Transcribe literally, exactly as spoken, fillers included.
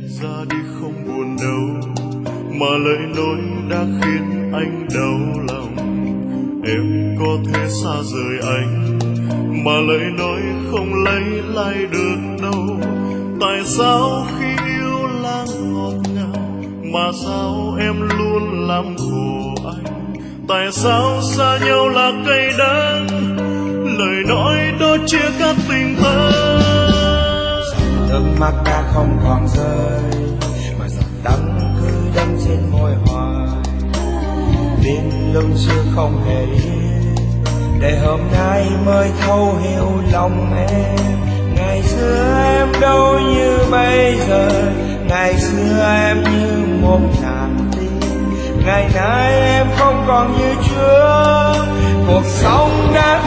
ra đi không buồn đâu, mà lời nói đã khiến anh đau lòng. Em có thể xa rời anh, mà lời nói không lấy lại được đâu. Tại sao khi yêu là ngọt ngào, mà sao em luôn làm khổ anh? Tại sao xa nhau là cay đắng, lời nói đó chia cắt tình thân. Nước mắt đã không còn rơi, mà giọt đắng cứ đâm trên môi hoài. Biết lúc xưa không hề yên, để hôm nay mới thấu hiểu lòng em. Ngày xưa em đâu như bây giờ, ngày xưa em như một ngàn tim. Ngày nay em không còn như trước, cuộc sống đã